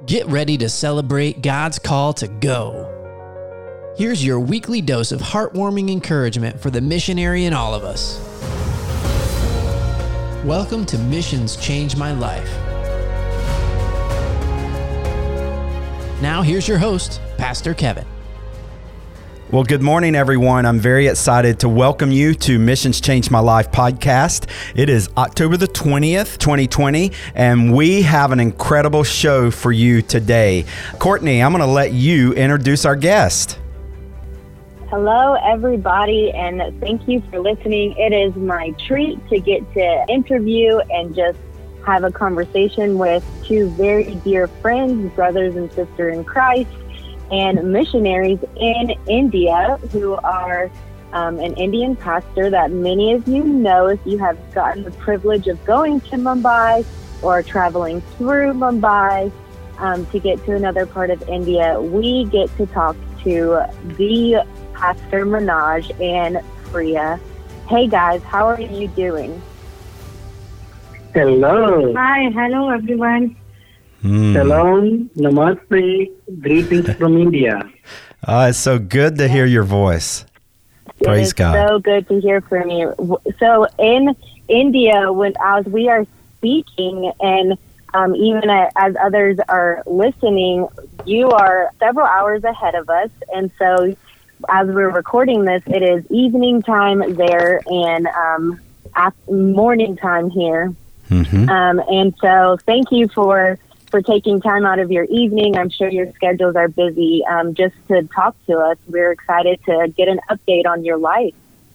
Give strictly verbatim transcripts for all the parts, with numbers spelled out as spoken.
Get ready to celebrate God's call to go. Here's your weekly dose of heartwarming encouragement for the missionary in all of us. Welcome to Missions Change My Life. Now here's your host, Pastor Kevin. Well, good morning, everyone. I'm very excited to welcome you to Missions Change My Life podcast. It is October the twentieth, twenty twenty, and we have an incredible show for you today. Courtney, I'm going to let you introduce our guest. Hello, everybody, and thank you for listening. It is my treat to get to interview and just have a conversation with two very dear friends, brothers and sisters in Christ, and missionaries in India who are um, an Indian pastor that many of you know if you have gotten the privilege of going to Mumbai or traveling through Mumbai um, to get to another part of India. We get to talk to the Pastor Manoj and Priya. Hey guys, how are you doing? Hello. Hi, hello everyone. Mm. Shalom, namaste, greetings from India. Uh, it's so good to hear your voice. Praise it is God. So good to hear from you. So in India, when as we are speaking, and um, even as others are listening, you are several hours ahead of us. And so as we're recording this, it is evening time there and um, after, morning time here. Mm-hmm. Um, and so thank you for for taking time out of your evening. I'm sure your schedules are busy um, just to talk to us. We're excited to get an update on your life.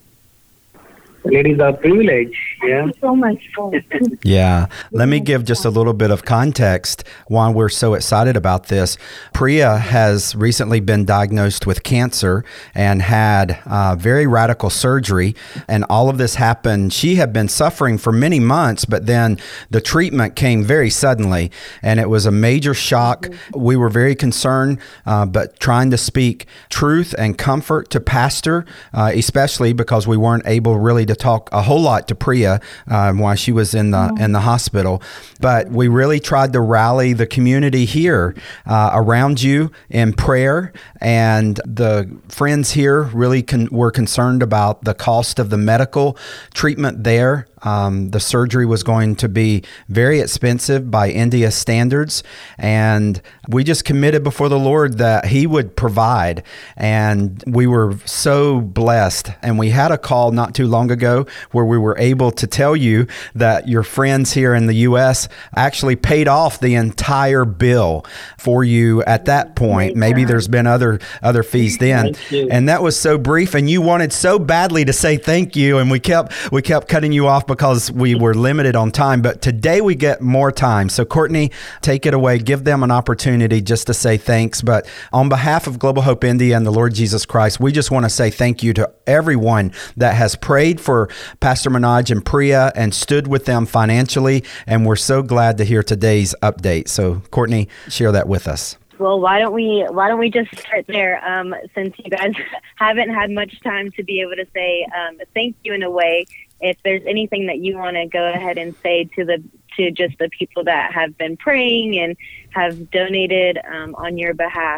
It is a privilege. Yeah. Thank you so much. Yeah. Let me give just a little bit of context why we're so excited about this. Priya has recently been diagnosed with cancer and had uh, very radical surgery. And all of this happened. She had been suffering for many months, but then the treatment came very suddenly. And it was a major shock. Mm-hmm. We were very concerned, uh, but trying to speak truth and comfort to Pastor, uh, especially because we weren't able really to talk a whole lot to Priya um, while she was in the mm-hmm. in the hospital. But we really tried to rally the community here uh, around you in prayer, and the friends here really con- were concerned about the cost of the medical treatment there. Um, the surgery was going to be very expensive by India standards, and we just committed before the Lord that He would provide, and we were so blessed. And we had a call not too long ago where we were able to tell you that your friends here in the U S actually paid off the entire bill for you at that point. Maybe there's been other other fees then, and that was so brief, and you wanted so badly to say thank you, and we kept we kept cutting you off because we were limited on time. But today we get more time. So Courtney, take it away. Give them an opportunity just to say thanks. But on behalf of Global Hope India and the Lord Jesus Christ, we just want to say thank you to everyone that has prayed for Pastor Manoj and Priya and stood with them financially. And we're so glad to hear today's update. So Courtney, share that with us. Well, why don't we why don't we just start there, um, since you guys haven't had much time to be able to say um, thank you in a way. If there's anything that you want to go ahead and say to the to just the people that have been praying and have donated um, on your behalf,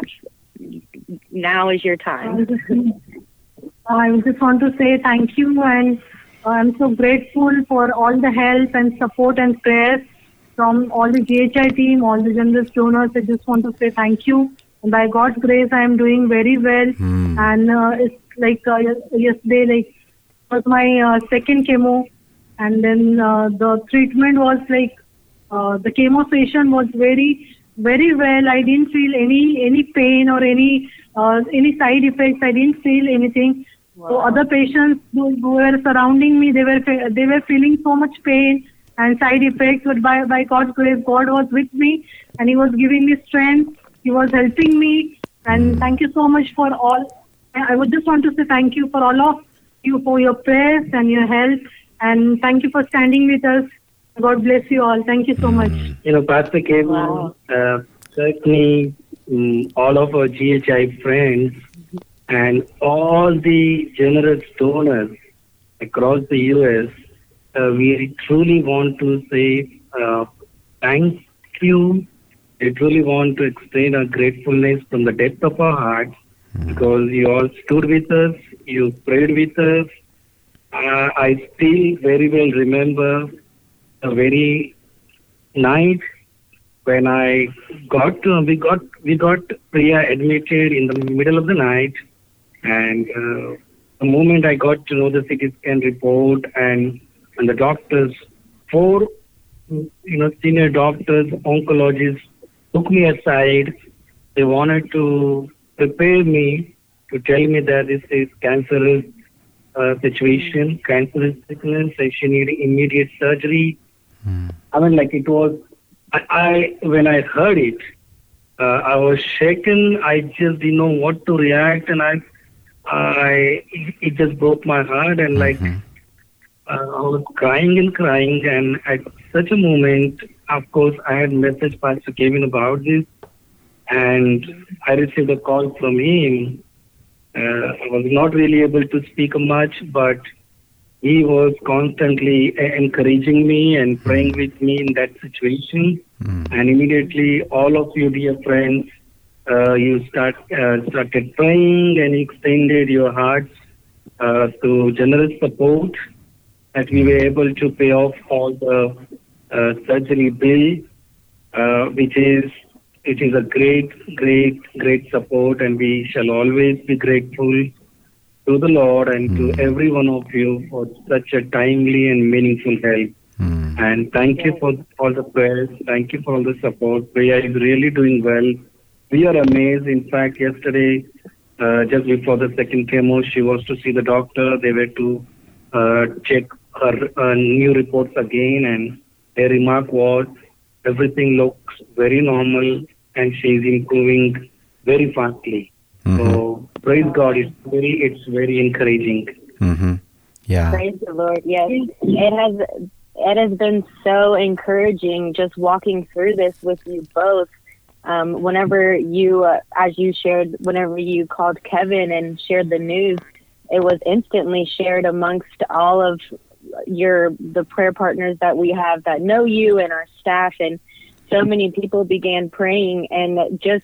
now is your time. I just want to say thank you, and I'm so grateful for all the help and support and prayers from all the G H I team, all the generous donors. I just want to say thank you. And by God's grace, I am doing very well. Mm. And uh, it's like uh, yesterday, like was my uh, second chemo, and then uh, the treatment was like uh, the chemo session was very, very well. I didn't feel any any pain or any uh, any side effects. I didn't feel anything. Wow. So other patients who, who were surrounding me, they were they were feeling so much pain and side effects. But by by God's grace, God was with me, and He was giving me strength. He was helping me, and thank you so much for all. I would just want to say thank you for all of you for your prayers and your help, and thank you for standing with us. God bless you all. Thank you so much. You know, Pastor Kevin, wow. uh, certainly um, all of our G H I friends and all the generous donors across the U S, uh, we truly want to say uh, thank you I truly want to extend our gratefulness from the depth of our hearts because you all stood with us, you prayed with us. Uh, I still very well remember the very night when I got to, we got we got Priya admitted in the middle of the night, and uh, the moment I got to know the C T scan report and and the doctors, four you know senior doctors, oncologists took me aside. They wanted to prepare me to tell me that this is cancerous uh, situation, cancerous sickness, and she needed immediate surgery. Mm. I mean, like it was. I, I when I heard it, uh, I was shaken. I just didn't know what to react, and I, I it just broke my heart, and like mm-hmm. uh, I was crying and crying, and at such a moment, of course, I had messaged Pastor Kevin about this, and I received a call from him. Uh, I was not really able to speak much, but he was constantly encouraging me and praying mm. with me in that situation. Mm. And immediately, all of you, dear friends, uh, you start uh, started praying and extended your hearts uh, to generous support that we were able to pay off all the uh, surgery bill, uh, which is it is a great, great, great support, and we shall always be grateful to the Lord and mm. to every one of you for such a timely and meaningful help. Mm. And thank you for all the prayers. Thank you for all the support. Priya is really doing well. We are amazed. In fact, yesterday, uh, just before the second chemo, she was to see the doctor. They were to uh, check her uh, new reports again, and their remark was everything looks very normal and she is improving very fastly. Mm-hmm. So praise God, it's very, it's very encouraging. Mm-hmm. Yeah. Praise the Lord. Yes, it has. It has been so encouraging just walking through this with you both. Um, whenever you, uh, as you shared, whenever you called Kevin and shared the news, it was instantly shared amongst all of your the prayer partners that we have that know you and our staff, and so many people began praying, and just.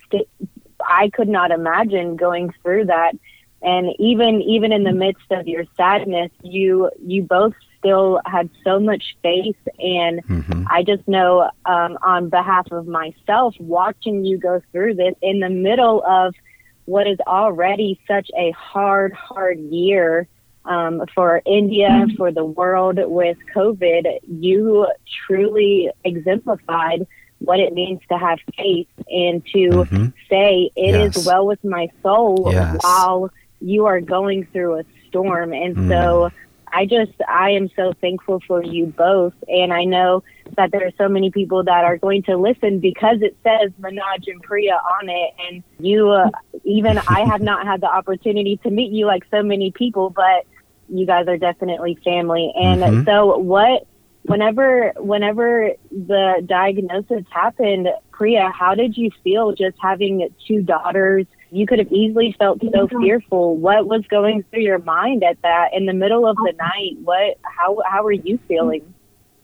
I could not imagine going through that. And even even in the midst of your sadness, you you both still had so much faith. And mm-hmm. I just know um, on behalf of myself, watching you go through this in the middle of what is already such a hard, hard year um, for India, mm-hmm. for the world with COVID, you truly exemplified what it means to have faith and to mm-hmm. say it yes. is well with my soul yes. while you are going through a storm. And mm. so I just, I am so thankful for you both. And I know that there are so many people that are going to listen because it says Manoj and Priya on it. And you, uh, even I have not had the opportunity to meet you like so many people, but you guys are definitely family. And mm-hmm. so what, Whenever whenever the diagnosis happened, Priya, how did you feel just having two daughters? You could have easily felt so fearful. What was going through your mind at that in the middle of the night? What how how were you feeling?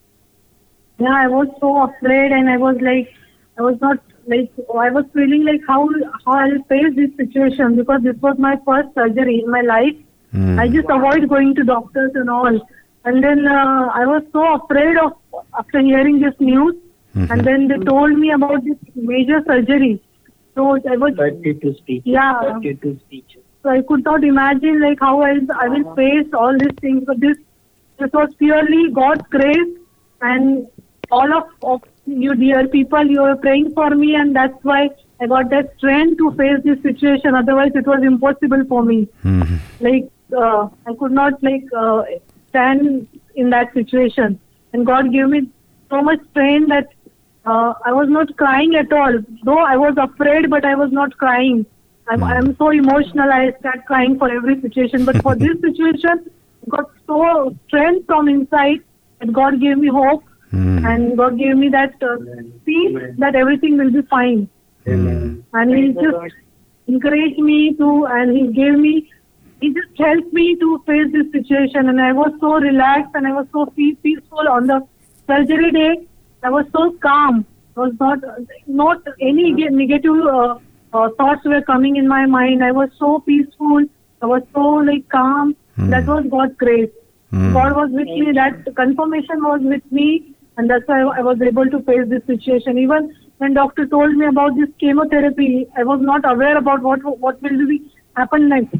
Yeah, I was so afraid, and I was like, I was not like, I was feeling like how how I'll face this situation, because this was my first surgery in my life. Mm. I just avoid going to doctors and all. And then uh, I was so afraid of after hearing this news. Mm-hmm. And then they told me about this major surgery. So I was thirty-two speech. Yeah. thirty-two speech. So I could not imagine like how I I will face all these things. But this this was purely God's grace, and all of, of you dear people, you were praying for me, and that's why I got that strength to face this situation. Otherwise, it was impossible for me. Mm-hmm. Like uh, I could not like. Uh, stand in that situation, and God gave me so much strength that uh, I was not crying at all. Though I was afraid, but I was not crying. I'm, mm. I'm so emotional. I start crying for every situation, but for this situation, I got so strength from inside, and God gave me hope, mm. and God gave me that uh, peace that everything will be fine. Mm. And He just encouraged me to, and He gave me. He just helped me to face this situation, and I was so relaxed and I was so peaceful on the surgery day. I was so calm. was not, not any ge- negative uh, uh, thoughts were coming in my mind. I was so peaceful. I was so like calm. Mm. That was God's grace. Mm. God was with me. That confirmation was with me, and that's why I was able to face this situation. Even when doctor told me about this chemotherapy, I was not aware about what what will be happen next.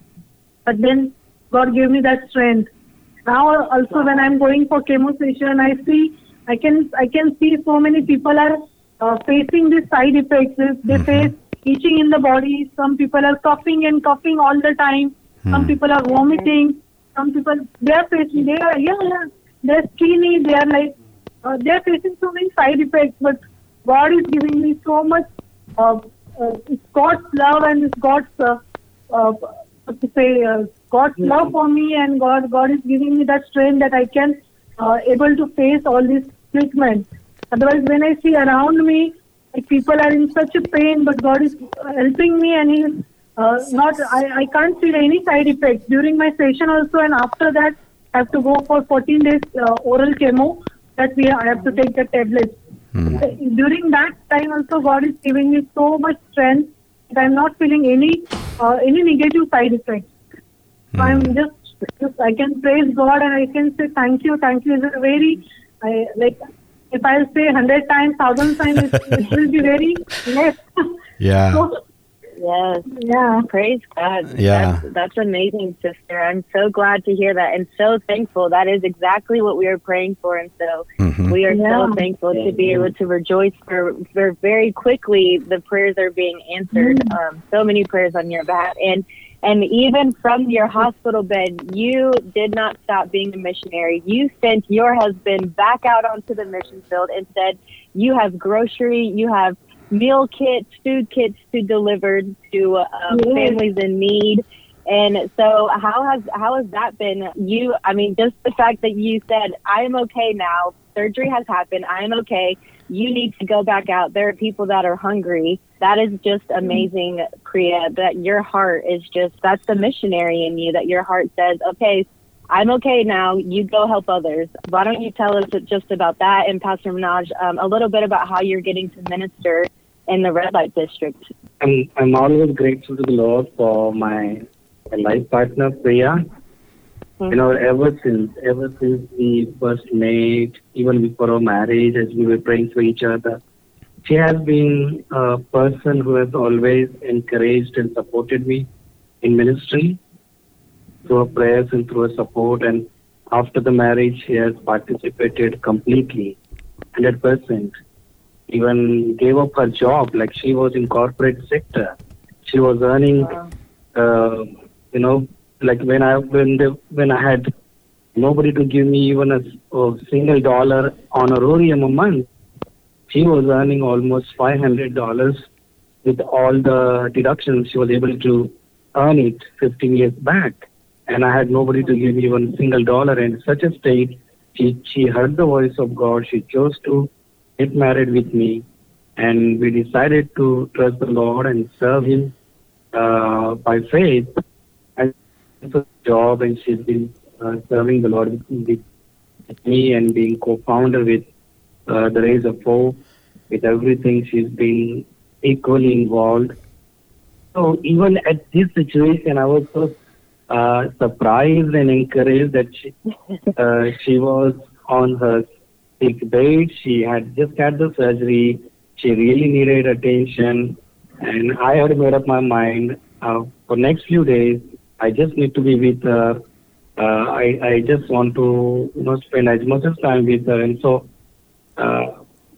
But then God gave me that strength. Now also when I'm going for chemo session, I see I can I can see so many people are uh, facing these side effects. They mm-hmm. face itching in the body. Some people are coughing and coughing all the time. Mm. Some people are vomiting. Some people they are facing they are yeah, yeah they're skinny. They are like uh, they are facing so many side effects. But God is giving me so much. Uh, uh, it's God's love and it's God's uh, uh, what to say uh, God's mm-hmm. love for me, and God God is giving me that strength that I can uh, able to face all this treatment. Otherwise, when I see around me, like people are in such a pain, but God is helping me, and He is uh, not. I, I can't feel any side effects during my session also, and after that, I have to go for fourteen days uh, oral chemo. That we I have to take the tablets. Mm. During that time also, God is giving me so much strength that I'm not feeling any uh, any negative side effects. So I'm just, just, I can praise God and I can say thank you, thank you. It's a very, I, like, if I'll say hundred times, thousand times, it, it will be very less. Yeah. So, yes. Yeah. Praise God. Yeah. That's, that's amazing, sister. I'm so glad to hear that and so thankful. That is exactly what we are praying for. And so mm-hmm. we are yeah. so thankful to be able to rejoice for, for very quickly the prayers are being answered. Mm-hmm. Um, so many prayers on your behalf. And And even from your hospital bed, you did not stop being a missionary. You sent your husband back out onto the mission field and said, you have grocery, you have meal kits, food kits to deliver to um, yes. families in need. And so how has how has that been? You, I mean, just the fact that you said, I am okay now. Surgery has happened. I am okay. You need to go back out. There are people that are hungry. That is just amazing, Priya, that your heart is just, that's the missionary in you, that your heart says, okay, I'm okay now. You go help others. Why don't you tell us just about that, and Pastor Manoj, um, a little bit about how you're getting to minister in the Red Light District. I'm, I'm always grateful to the Lord for my, my life partner, Priya. Mm-hmm. You know, ever since, ever since we first met, even before our marriage, as we were praying for each other, she has been a person who has always encouraged and supported me in ministry through her prayers and through her support. And after the marriage, she has participated completely, one hundred percent. Even gave up her job, like she was in corporate sector. She was earning, uh, you know, like when I when the, when I had nobody to give me even a, a single dollar honorarium a month, she was earning almost five hundred dollars with all the deductions. She was able to earn it fifteen years back, and I had nobody to give me even a single dollar. And in such a state, she she heard the voice of God. She chose to get married with me, and we decided to trust the Lord and serve Him uh, by faith. And it's a job, and she's been uh, serving the Lord with, with me and being co-founder with uh, the Rays of Hope. With everything, she's been equally involved. So even at this situation, I was so uh, surprised and encouraged that she uh, she was on her sick bed. She had just had the surgery. She really needed attention. And I had made up my mind uh, for next few days, I just need to be with her. Uh, I, I just want to you know, spend as much of time with her. And so uh,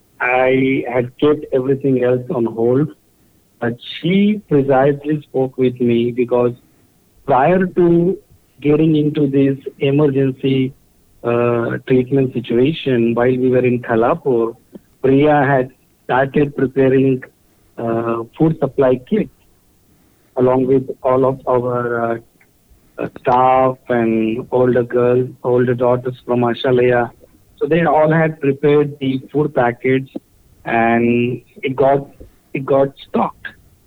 I had kept everything else on hold. But she precisely spoke with me because prior to getting into this emergency uh, treatment situation, while we were in Khalapur, Priya had started preparing uh, food supply kits along with all of our uh, uh, staff and older girls, older daughters from Ashalaya. So they all had prepared the food packets, and it got it got stocked,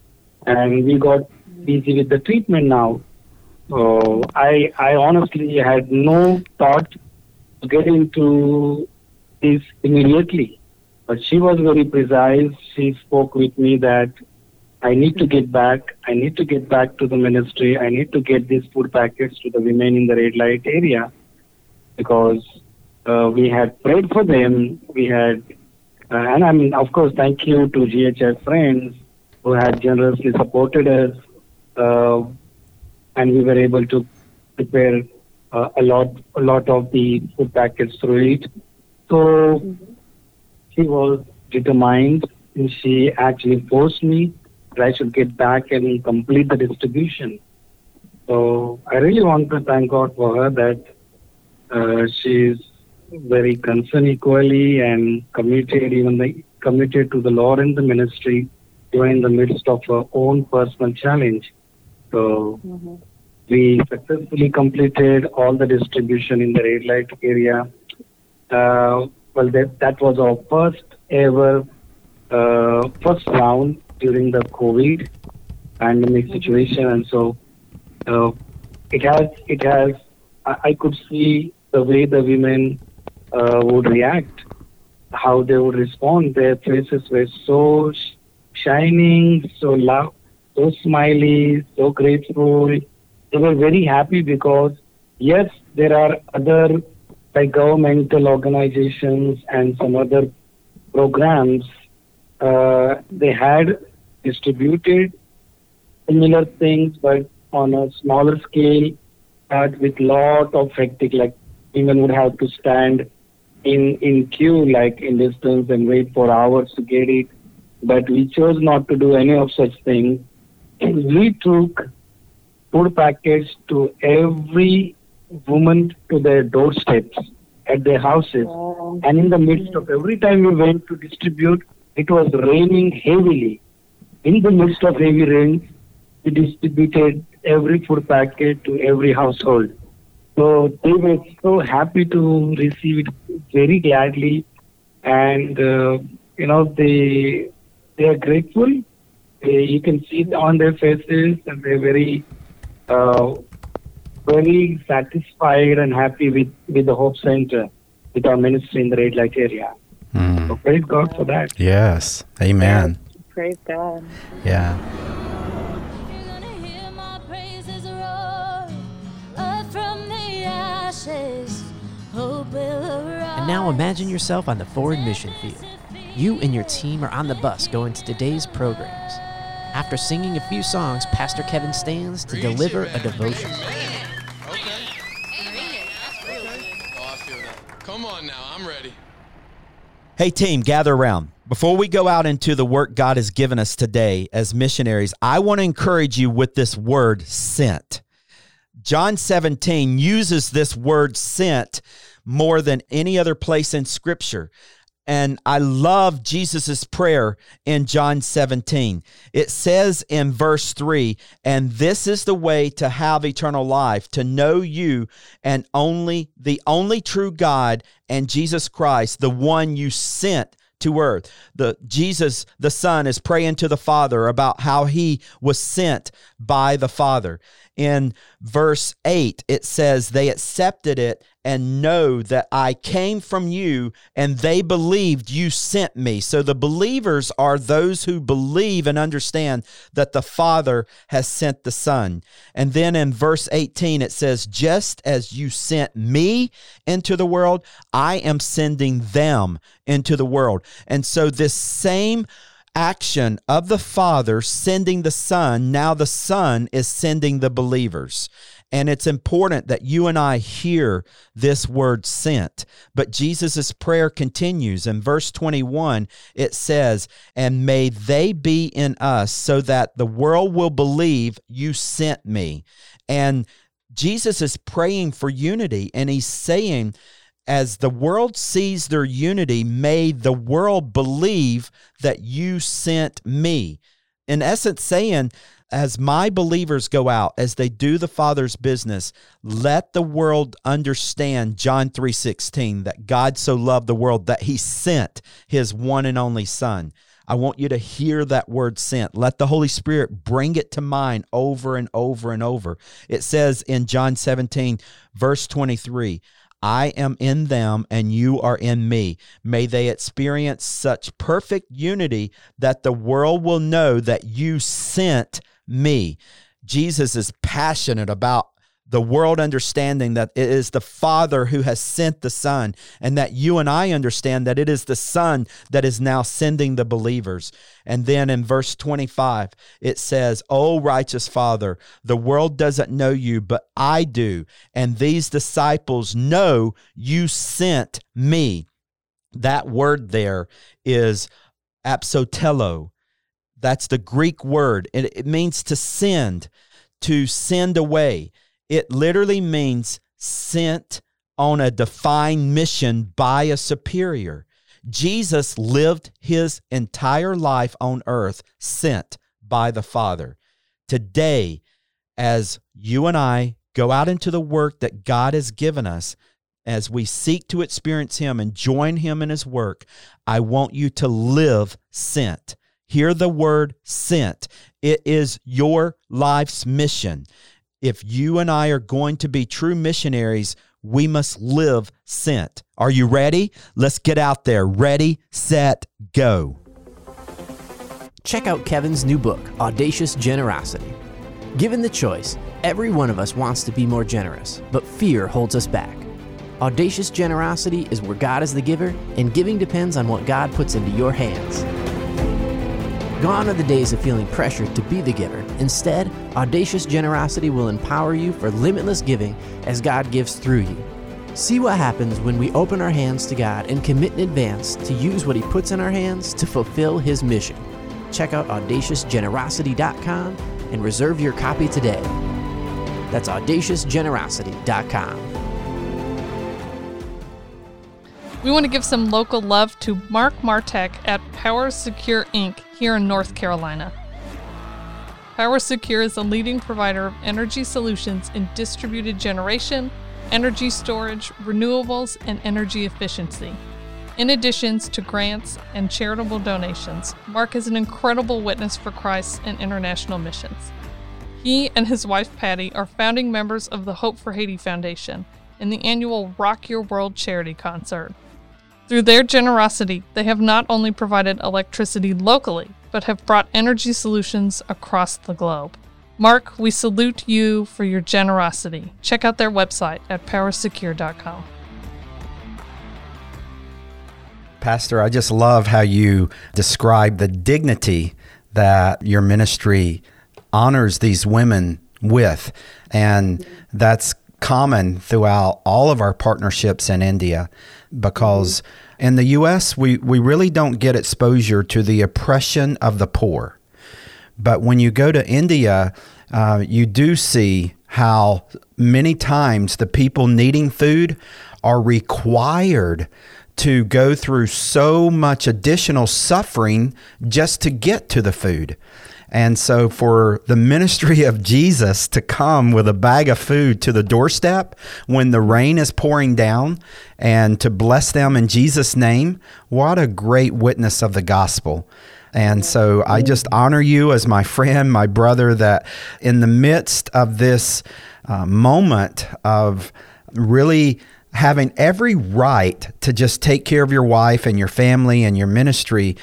and we got busy with the treatment now. So I I honestly had no thought to get into this immediately. But she was very precise. She spoke with me that I need to get back. I need to get back to the ministry. I need to get these food packets to the women in the red light area because uh, we had prayed for them. We had, uh, and I mean, of course, thank you to G H I friends who had generously supported us, uh, and we were able to prepare uh, a lot, a lot of the food packets through it. So she was determined, and she actually forced me that I should get back and complete the distribution. So I really want to thank God for her that uh, she's very concerned equally and committed, even the, committed to the Lord and the ministry, even in the midst of her own personal challenge. So mm-hmm. we successfully completed all the distribution in the red light area. Uh, well, that, that was our first ever uh, first round during the COVID pandemic situation, and so uh, it has it has I, I could see the way the women uh, would react, how they would respond. Their faces were so sh- shining, so loud, so smiley, so grateful. They were very happy because yes, there are other like governmental organizations and some other programs. Uh, they had distributed similar things, but on a smaller scale, but with lot of hectic, like women would have to stand in, in queue, like in distance and wait for hours to get it. But we chose not to do any of such things. We took food packets to every woman to their doorsteps at their houses. Wow. And in the midst of every time we went to distribute, it was raining heavily. In the midst of heavy rain, we distributed every food packet to every household. So they were so happy to receive it very gladly. And, uh, you know, they they are grateful. They, you can see it on their faces, and they're very, uh, very satisfied and happy with, with the Hope Center, with our ministry in the red light area. Mm. So praise God for that. Yes. Amen. Yes. Praise God. Yeah. And now imagine yourself on the forward mission field. You and your team are on the bus going to today's programs. After singing a few songs, Pastor Kevin stands to deliver a devotion. Come on now, I'm ready. Hey team, gather around. Before we go out into the work God has given us today as missionaries, I want to encourage you with this word, sent. John seventeen uses this word sent more than any other place in Scripture. And I love Jesus' prayer in John seventeen. It says in verse three, and this is the way to have eternal life, to know you and only the only true God and Jesus Christ, the one you sent to earth. The Jesus, the Son, is praying to the Father about how he was sent by the Father. In verse eight, it says, they accepted it and know that I came from you, and they believed you sent me. So the believers are those who believe and understand that the Father has sent the Son. And then in verse eighteen, it says, just as you sent me into the world, I am sending them into the world. And so this same action of the Father sending the Son, now the Son is sending the believers. And it's important that you and I hear this word sent. But Jesus' prayer continues. In verse twenty-one, it says, and may they be in us so that the world will believe you sent me. And Jesus is praying for unity, and he's saying, as the world sees their unity, may the world believe that you sent me. In essence, saying, as my believers go out, as they do the Father's business, let the world understand John three sixteen, that God so loved the world that he sent his one and only Son. I want you to hear that word sent. Let the Holy Spirit bring it to mind over and over and over. It says in John seventeen, verse twenty-three, I am in them and you are in me. May they experience such perfect unity that the world will know that you sent me. Jesus is passionate about the world understanding that it is the Father who has sent the Son, and that you and I understand that it is the Son that is now sending the believers. And then in verse twenty-five, it says, "O righteous Father, the world doesn't know you, but I do, and these disciples know you sent me." That word there is apsotello. That's the Greek word. It, it means to send, to send away. It literally means sent on a defined mission by a superior. Jesus lived his entire life on earth sent by the Father. Today, as you and I go out into the work that God has given us, as we seek to experience him and join him in his work, I want you to live sent. Hear the word sent. It is your life's mission. If you and I are going to be true missionaries, we must live sent. Are you ready? Let's get out there. Ready, set, go. Check out Kevin's new book, Audacious Generosity. Given the choice, every one of us wants to be more generous, but fear holds us back. Audacious generosity is where God is the giver, and giving depends on what God puts into your hands. Gone are the days of feeling pressured to be the giver. Instead, audacious generosity will empower you for limitless giving as God gives through you. See what happens when we open our hands to God and commit in advance to use what he puts in our hands to fulfill his mission. Check out audacious generosity dot com and reserve your copy today. That's audacious generosity dot com. We want to give some local love to Mark Martek at Power Secure Incorporated here in North Carolina. Power Secure is a leading provider of energy solutions in distributed generation, energy storage, renewables, and energy efficiency. In addition to grants and charitable donations, Mark is an incredible witness for Christ and international missions. He and his wife Patty are founding members of the Hope for Haiti Foundation in the annual Rock Your World charity concert. Through their generosity, they have not only provided electricity locally, but have brought energy solutions across the globe. Mark, we salute you for your generosity. Check out their website at power secure dot com. Pastor, I just love how you describe the dignity that your ministry honors these women with. And that's common throughout all of our partnerships in India, because in the U S, we, we really don't get exposure to the oppression of the poor. But when you go to India, uh, you do see how many times the people needing food are required to go through so much additional suffering just to get to the food. And so for the ministry of Jesus to come with a bag of food to the doorstep when the rain is pouring down and to bless them in Jesus' name, what a great witness of the gospel. And so I just honor you as my friend, my brother, that in the midst of this uh, moment of really having every right to just take care of your wife and your family and your ministry,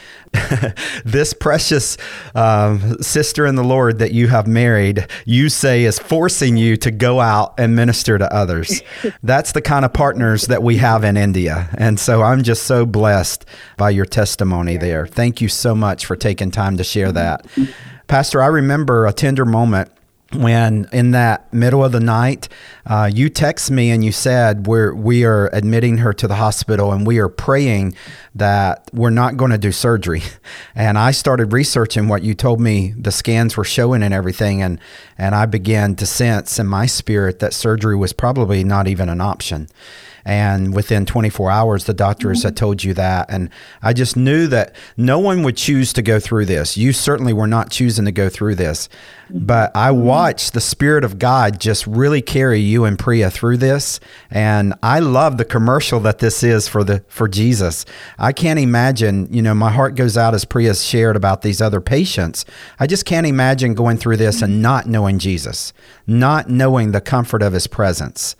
this precious um, sister in the Lord that you have married, you say is forcing you to go out and minister to others. That's the kind of partners that we have in India. And so I'm just so blessed by your testimony there. Thank you so much for taking time to share that. Pastor, I remember a tender moment when in that middle of the night, uh, you text me and you said, we're, we are admitting her to the hospital and we are praying that we're not going to do surgery. And I started researching what you told me the scans were showing and everything. And, and I began to sense in my spirit that surgery was probably not even an option. And within twenty-four hours, the doctors had told you that. And I just knew that no one would choose to go through this. You certainly were not choosing to go through this. But I watched the Spirit of God just really carry you and Priya through this. And I love the commercial that this is for the for Jesus. I can't imagine, you know, my heart goes out as Priya's shared about these other patients. I just can't imagine going through this and not knowing Jesus, not knowing the comfort of his presence.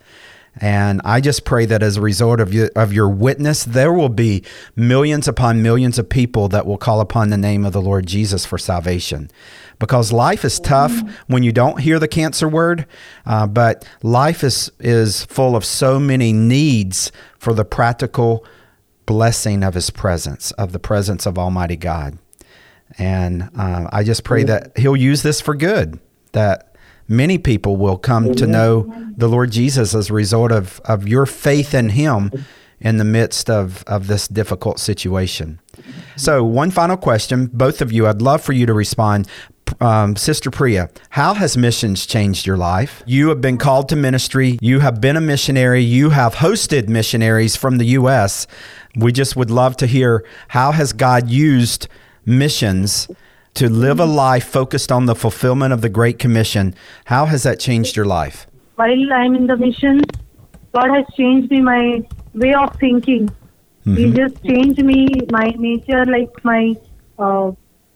And I just pray that as a result of your, of your witness, there will be millions upon millions of people that will call upon the name of the Lord Jesus for salvation. Because life is tough when you don't hear the cancer word, uh, but life is, is full of so many needs for the practical blessing of his presence, of the presence of Almighty God. And uh, I just pray that he'll use this for good, that many people will come to know the Lord Jesus as a result of, of your faith in him in the midst of, of this difficult situation. So one final question, both of you, I'd love for you to respond. Um, Sister Priya, how has missions changed your life? You have been called to ministry. You have been a missionary. You have hosted missionaries from the U S. We just would love to hear, how has God used missions to live a life focused on the fulfillment of the Great Commission? How has that changed your life? While I'm in the mission, God has changed me, my way of thinking. Mm-hmm. He just changed me, my nature, like my uh,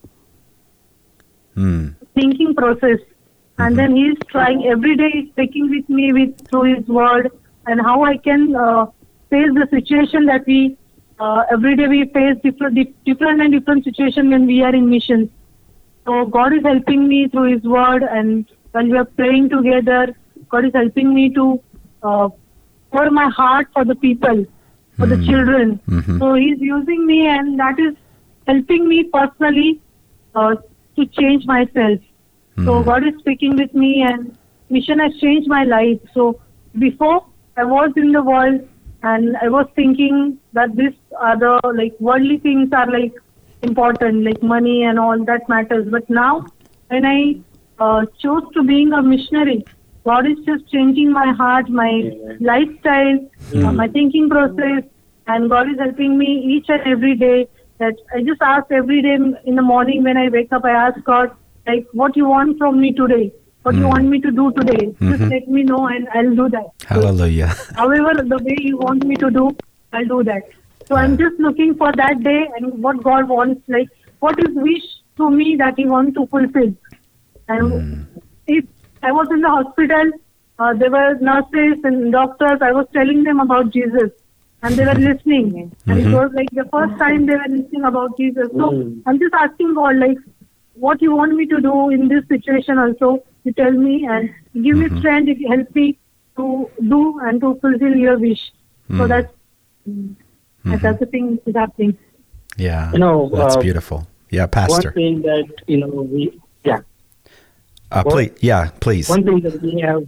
mm. thinking process. Mm-hmm. And then he's trying every day, he's speaking with me with through his word, and how I can uh, face the situation that we uh, every day we face different, different and different situations when we are in missions. So God is helping me through his word, and when we are praying together, God is helping me to uh, pour my heart for the people, for mm-hmm. the children. Mm-hmm. So he's using me, and that is helping me personally uh, to change myself. Mm-hmm. So God is speaking with me, and mission has changed my life. So before I was in the world, and I was thinking that this other like worldly things are like important, like money and all that matters. But now when I uh, chose to being a missionary, God is just changing my heart, my lifestyle, mm. uh, my thinking process, and God is helping me each and every day. That I just ask every day in the morning when I wake up, I ask God, like, what you want from me today? What mm. you want me to do today? Mm-hmm. Just let me know and I'll do that. Hallelujah. So, however, the way you want me to do, I'll do that. So yeah. I'm just looking for that day and what God wants, like, what is wish to me that he wants to fulfill. And mm. if I was in the hospital, uh, there were nurses and doctors, I was telling them about Jesus. And they were listening. Mm-hmm. And it was like the first time they were listening about Jesus. So mm. I'm just asking God, like, what you want me to do in this situation also, you tell me and give mm-hmm. me strength, if you help me to do and to fulfill your wish. Mm. So that's, mm-hmm. that's the thing is happening. Yeah, you know, that's uh, beautiful. Yeah, Pastor. One thing that, you know, we, yeah. Uh, one, please, yeah, please. One thing that we have,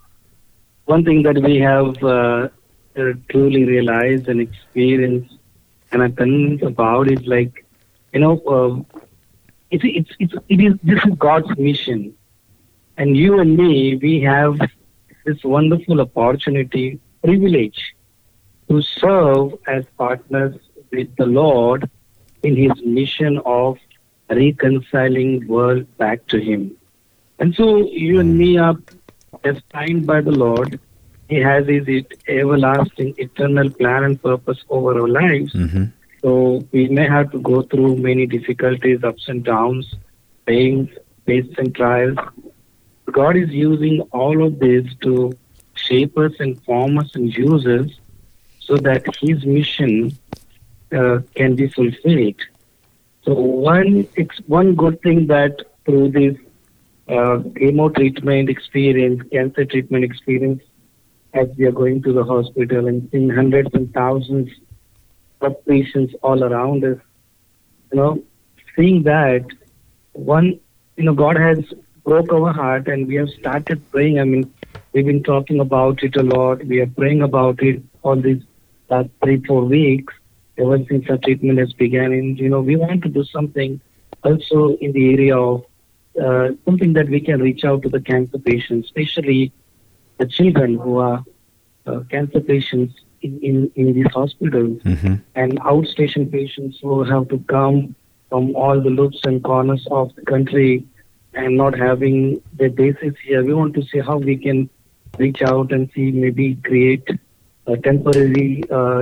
one thing that we have uh, uh, truly realized and experienced and are convinced about is like, you know, uh, it's, it's, it's, it is, this is God's mission. And you and me, we have this wonderful opportunity, privilege to serve as partners with the Lord in his mission of reconciling world back to him. And so you and me are destined by the Lord. He has his everlasting, eternal plan and purpose over our lives. Mm-hmm. So we may have to go through many difficulties, ups and downs, pains, tests and trials. God is using all of this to shape us and form us and use us so that his mission uh, can be fulfilled. So one, it's one good thing that through this uh, chemo treatment experience, cancer treatment experience, as we are going to the hospital and seeing hundreds and thousands of patients all around us, you know, seeing that, one, you know, God has broke our heart and we have started praying. I mean, we've been talking about it a lot. We are praying about it all these last three, four weeks, ever since our treatment has begun. And, you know, we want to do something also in the area of uh, something that we can reach out to the cancer patients, especially the children who are uh, cancer patients in, in, in these hospitals, mm-hmm. and outstation patients who have to come from all the loops and corners of the country and not having their bases here. We want to see how we can reach out and see, maybe create a temporary uh,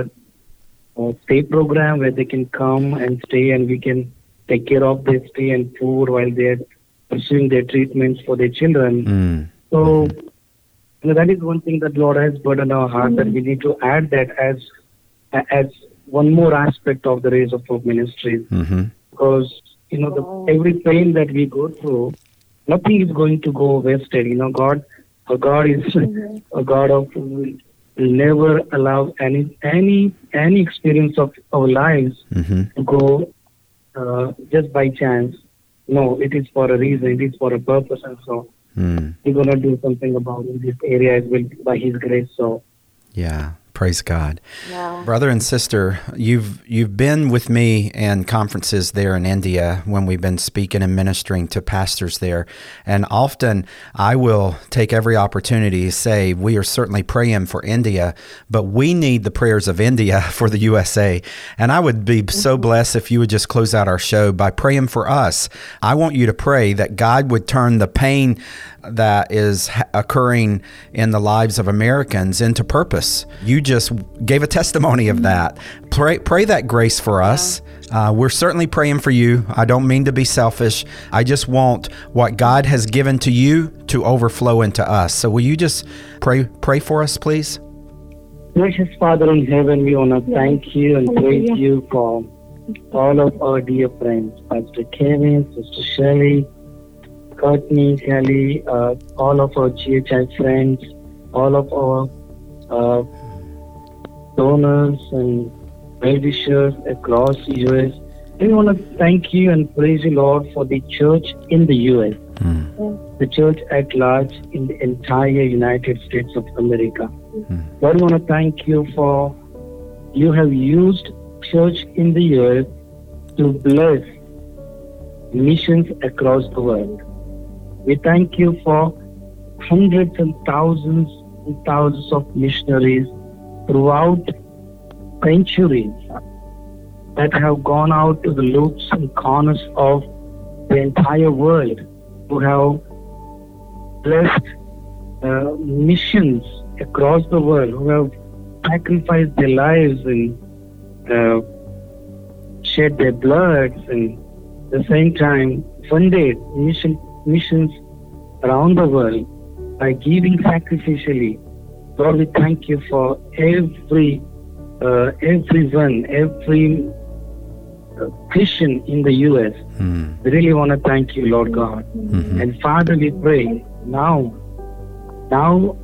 uh, stay program where they can come and stay and we can take care of their stay and food while they're pursuing their treatments for their children. Mm. So You know, that is one thing that Lord has put in our heart, that we need to add that as as one more aspect of the Rays of Hope Ministries. Mm-hmm. Because, you know, the, every pain that we go through, nothing is going to go wasted. You know, God, our God is a God of will never allow any any any experience of our lives Mm-hmm. to go uh, just by chance. No, it is for a reason. It is for a purpose, and so Mm. we're gonna do something about in this area as well by His grace. So. Yeah. Praise God. Yeah. Brother and sister, you've you've been with me in conferences there in India when we've been speaking and ministering to pastors there. And often I will take every opportunity to say we are certainly praying for India, but we need the prayers of India for the U S A. And I would be so blessed if you would just close out our show by praying for us. I want you to pray that God would turn the pain that is ha- occurring in the lives of Americans into purpose. You just gave a testimony of that. Pray, pray that grace for us. Uh, we're certainly praying for you. I don't mean to be selfish. I just want what God has given to you to overflow into us. So will you just pray, pray for us, please? Gracious Father in heaven, we want to thank you and praise you for all of our dear friends, Pastor Kevin, Sister Shelley, Courtney, Kelly, uh, all of our G H I friends, all of our uh, donors and well-wishers across the U S. We want to thank you and praise you, Lord, for the church in the U S, Mm. the church at large in the entire United States of America. Mm. Lord, we want to thank you for you have used church in the U S to bless missions across the world. We thank you for hundreds and thousands and thousands of missionaries throughout centuries that have gone out to the loops and corners of the entire world, who have blessed uh, missions across the world, who have sacrificed their lives and uh, shed their bloods, and at the same time funded mission, missions around the world by giving sacrificially. Lord, we thank you for every uh, everyone, every uh, Christian in the U S. Mm. We really want to thank you, Lord God. Mhm. And Father, we pray now, now,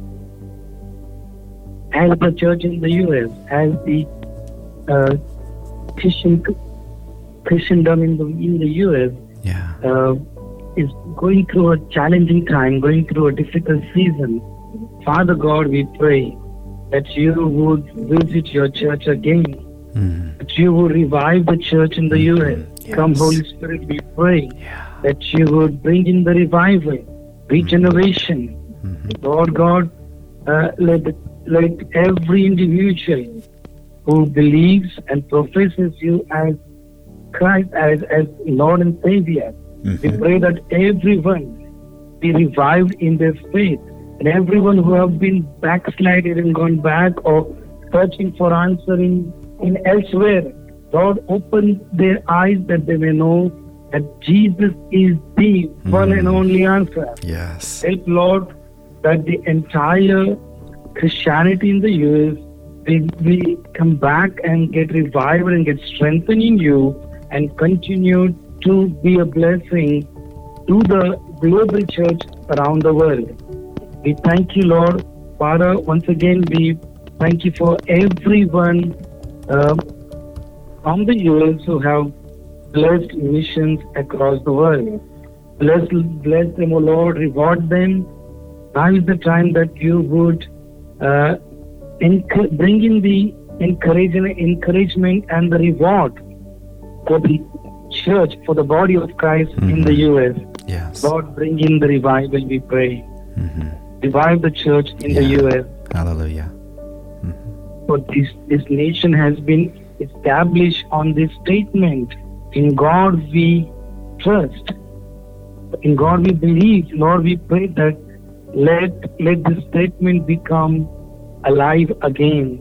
as the church in the U S, as the uh, Christian Christendom in the in the U S Yeah. uh, is going through a challenging time, going through a difficult season. Father God, we pray that you would visit your church again, Mm. that you would revive the church in the U S. Yes. Come, Holy Spirit, we pray Yeah. that you would bring in the revival, regeneration. Mhm. Lord God, uh, let, let every individual who believes and professes you as Christ, as, as Lord and Savior, we Mhm. pray that everyone be revived in their faith, and everyone who have been backslided and gone back or searching for answer in, in elsewhere, Lord, open their eyes that they may know that Jesus is the one and only answer. Yes. Help, Lord, that the entire Christianity in the U S we, we come back and get revived and get strengthened in you and continue to be a blessing to the global church around the world. We thank you, Lord. Father, once again, we thank you for everyone uh, from the U S who have blessed missions across the world. Bless, bless them, O Lord, reward them. Now is the time that you would uh, enc- bring in the encouragement, encouragement and the reward for the church, for the body of Christ in the U S. Yes. Lord, bring in the revival, we pray. Mhm. Revive the church in the Yeah. U S. Hallelujah. For this, this nation has been established on this statement: in God we trust, in God we believe. Lord, we pray that let let this statement become alive again.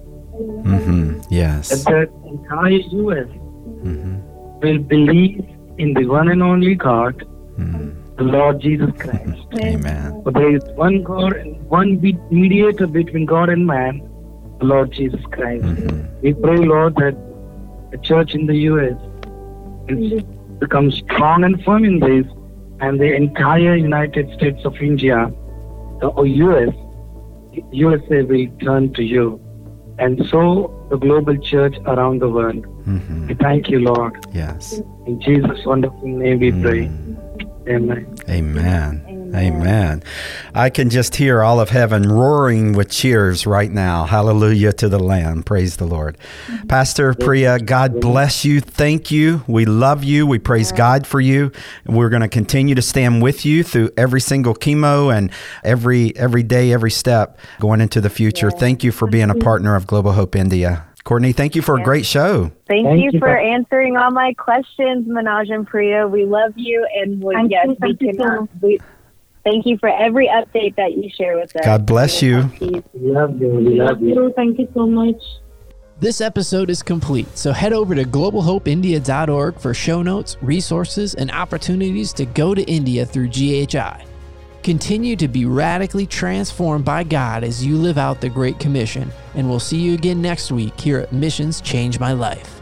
Mhm. Yes. That the entire U S Mhm. will believe in the one and only God, Mhm. the Lord Jesus Christ. Amen. For there is one God and one be- mediator between God and man, the Lord Jesus Christ. Mm-hmm. We pray, Lord, that the church in the U S will become strong and firm in this, and the entire United States of India, the U S, U S A will turn to you. And so the global church around the world. Mm-hmm. We thank you, Lord. Yes. In Jesus' wonderful name we pray. Amen. Amen. Amen. I can just hear all of heaven roaring with cheers right now. Hallelujah to the Lamb. Praise the Lord. Pastor Priya, God bless you. Thank you. We love you. We praise God for you. And we're going to continue to stand with you through every single chemo and every every day, every step going into the future. Thank you for being a partner of Global Hope India. Courtney, thank you for a great show. Thank, Thank you you, for Pastor. answering all my questions, Manoj and Priya. We love you, and we, Thank yes, you, we thank you cannot. so We, thank you for every update that you share with us. God bless you. We love you. We love you. Thank you so much. This episode is complete, so head over to global hope india dot org for show notes, resources, and opportunities to go to India through G H I. Continue to be radically transformed by God as you live out the Great Commission, and we'll see you again next week here at Missions Change My Life.